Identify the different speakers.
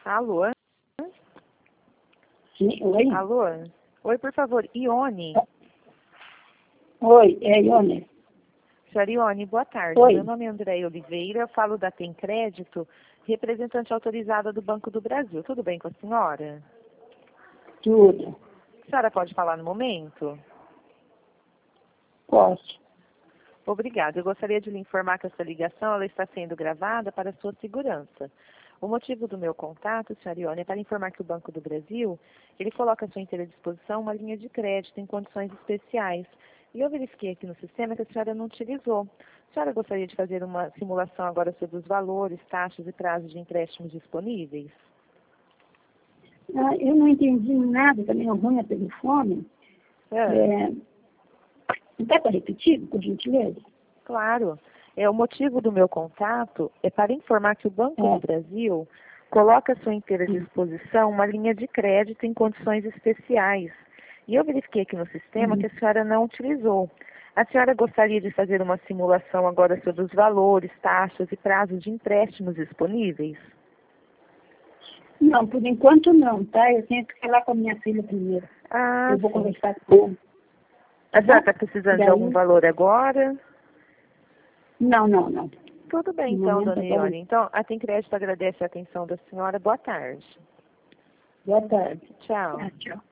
Speaker 1: Alô?
Speaker 2: Sim, oi?
Speaker 1: Alô? Oi, por favor, Ione.
Speaker 2: Oi, é Ione.
Speaker 1: Senhora Ione, boa tarde.
Speaker 2: Oi.
Speaker 1: Meu nome é Andréia Oliveira, eu falo da Tem Crédito, representante autorizada do Banco do Brasil. Tudo bem com a senhora?
Speaker 2: Tudo.
Speaker 1: A senhora pode falar no momento?
Speaker 2: Posso.
Speaker 1: Obrigada. Eu gostaria de lhe informar que essa ligação ela está sendo gravada para sua segurança. O motivo do meu contato, senhora Ione, é para informar que o Banco do Brasil, ele coloca à sua inteira disposição uma linha de crédito em condições especiais. E eu verifiquei aqui no sistema que a senhora não utilizou. A senhora gostaria de fazer uma simulação agora sobre os valores, taxas e prazos de empréstimos disponíveis?
Speaker 2: Eu não entendi nada, também é ruim a telefone. Não dá para repetir, por gentileza?
Speaker 1: Claro. O motivo do meu contato é para informar que o Banco do Brasil coloca à sua inteira disposição uma linha de crédito em condições especiais. E eu verifiquei aqui no sistema que a senhora não utilizou. A senhora gostaria de fazer uma simulação agora sobre os valores, taxas e prazos de empréstimos disponíveis?
Speaker 2: Não, por enquanto não, tá? Eu tenho que falar com a minha filha primeiro. Eu vou
Speaker 1: Sim.
Speaker 2: conversar com ela.
Speaker 1: A senhora está precisando de
Speaker 2: Daí?
Speaker 1: algum valor agora?
Speaker 2: Não, não, não.
Speaker 1: Tudo bem,
Speaker 2: No
Speaker 1: então,
Speaker 2: momento,
Speaker 1: dona Ione. Então, a Tem Crédito agradece a atenção da senhora. Boa tarde.
Speaker 2: Boa tarde.
Speaker 1: Tchau.
Speaker 2: Tchau.